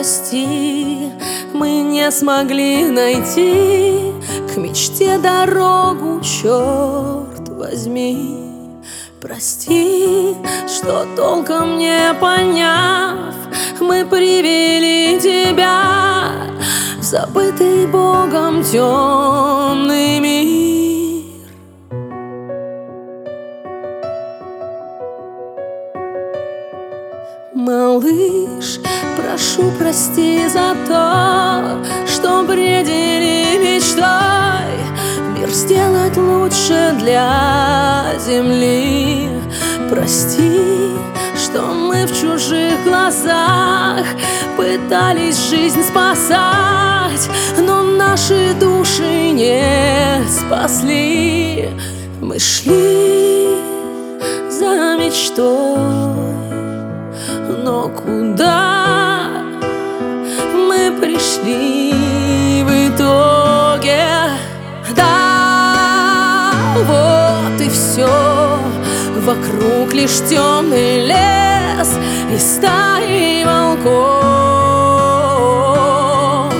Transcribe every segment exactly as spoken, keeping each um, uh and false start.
прости, мы не смогли найти к мечте дорогу, черт возьми. Прости, что толком не поняв, мы привели тебя в забытый Богом темный мир. Малыш, прошу, прости за то, что бредили мечтой мир сделать лучше для земли. Прости, что мы в чужих глазах пытались жизнь спасать, но наши души не спасли. Мы шли за мечтой, но куда мы пришли в итоге? Да, вот и все. Вокруг лишь темный лес и стаи волков.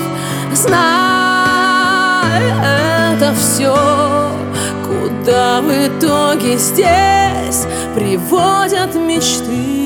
Знай, это все, куда в итоге здесь приводят мечты.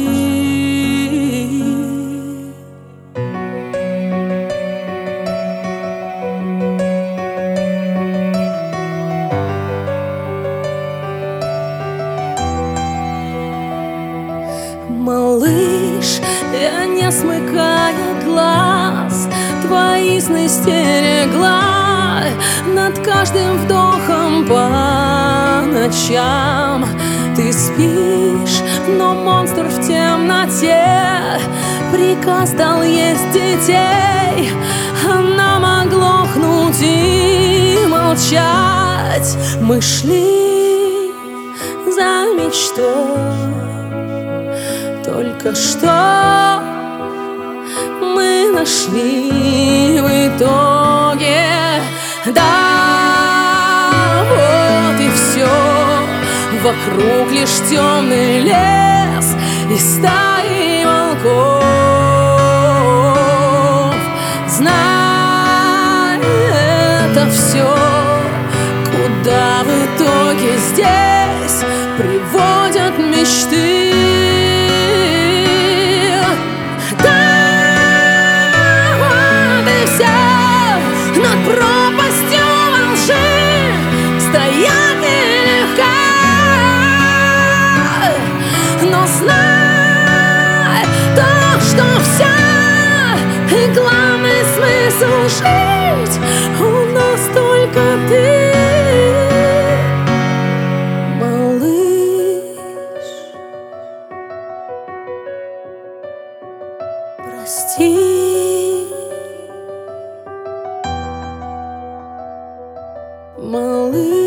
Малыш, я не смыкая глаз, твои сны стерегла над каждым вдохом по ночам. Ты спишь, но монстр в темноте приказ дал есть детей, а нам оглохнуть и молчать. Мы шли за мечтой, только что мы нашли в итоге. Да, вот и все. Вокруг лишь темный лес и стаи волков. Знай, это все, куда в итоге здесь приводят мечты. Над пропастью лжи стоять нелегко, но знай то, что вся и главный смысл жить у нас только ты, малыш. Прости, малыш.